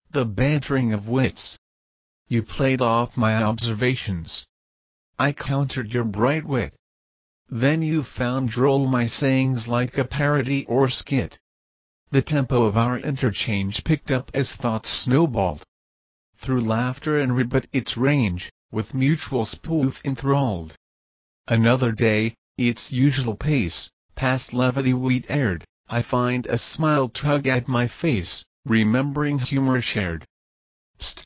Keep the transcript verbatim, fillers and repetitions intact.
the bantering of wits. You played off my observations. I countered your bright wit. Then you found droll my sayings like a parody or skit. The tempo of our interchange picked up as thoughts snowballed. Through laughter and rebut its range, with mutual spoof enthralled. Another day, its usual pace, past levity we'd aired, I find a smile tug at my face, remembering humor shared. Psst!